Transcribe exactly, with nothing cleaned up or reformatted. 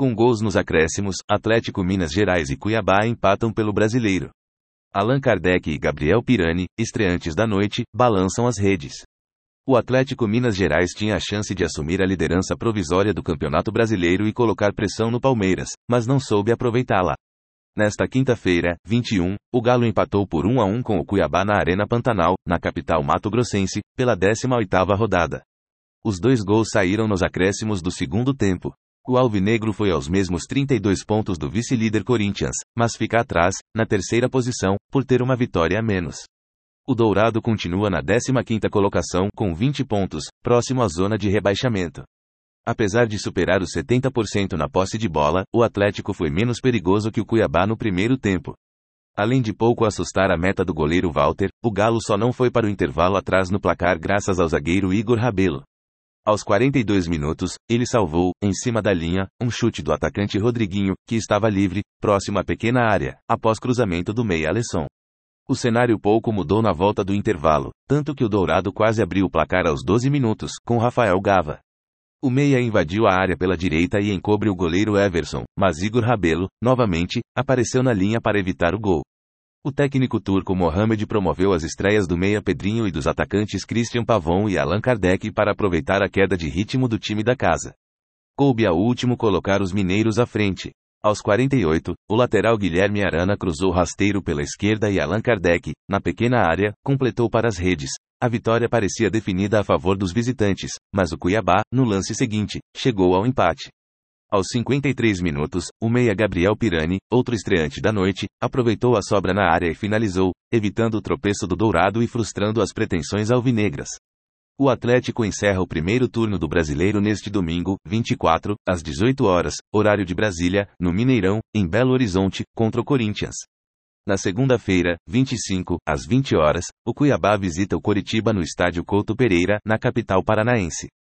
Com gols nos acréscimos, Atlético Minas Gerais e Cuiabá empatam pelo Brasileiro. Allan Kardec e Gabriel Pirani, estreantes da noite, balançam as redes. O Atlético Minas Gerais tinha a chance de assumir a liderança provisória do Campeonato Brasileiro e colocar pressão no Palmeiras, mas não soube aproveitá-la. Nesta quinta-feira, vinte e um, o Galo empatou por um a um com o Cuiabá na Arena Pantanal, na capital mato-grossense, pela décima oitava rodada. Os dois gols saíram nos acréscimos do segundo tempo. O alvinegro foi aos mesmos trinta e dois pontos do vice-líder Corinthians, mas fica atrás, na terceira posição, por ter uma vitória a menos. O Dourado continua na décima quinta colocação com vinte pontos, próximo à zona de rebaixamento. Apesar de superar os setenta por cento na posse de bola, o Atlético foi menos perigoso que o Cuiabá no primeiro tempo. Além de pouco assustar a meta do goleiro Walter, o Galo só não foi para o intervalo atrás no placar graças ao zagueiro Igor Rabelo. Aos quarenta e dois minutos, ele salvou, em cima da linha, um chute do atacante Rodriguinho, que estava livre, próximo à pequena área, após cruzamento do meia Alisson. O cenário pouco mudou na volta do intervalo, tanto que o Dourado quase abriu o placar aos doze minutos, com Rafael Gava. O meia invadiu a área pela direita e encobre o goleiro Everson, mas Igor Rabelo, novamente, apareceu na linha para evitar o gol. O técnico turco Mohamed promoveu as estreias do meia Pedrinho e dos atacantes Christian Pavon e Allan Kardec para aproveitar a queda de ritmo do time da casa. Coube ao último colocar os mineiros à frente. Aos quarenta e oito, o lateral Guilherme Arana cruzou rasteiro pela esquerda e Allan Kardec, na pequena área, completou para as redes. A vitória parecia definida a favor dos visitantes, mas o Cuiabá, no lance seguinte, chegou ao empate. Aos cinquenta e três minutos, o meia Gabriel Pirani, outro estreante da noite, aproveitou a sobra na área e finalizou, evitando o tropeço do Dourado e frustrando as pretensões alvinegras. O Atlético encerra o primeiro turno do Brasileiro neste domingo, vinte e quatro, às dezoito horas, horário de Brasília, no Mineirão, em Belo Horizonte, contra o Corinthians. Na segunda-feira, vinte e cinco, às vinte horas, o Cuiabá visita o Coritiba no estádio Couto Pereira, na capital paranaense.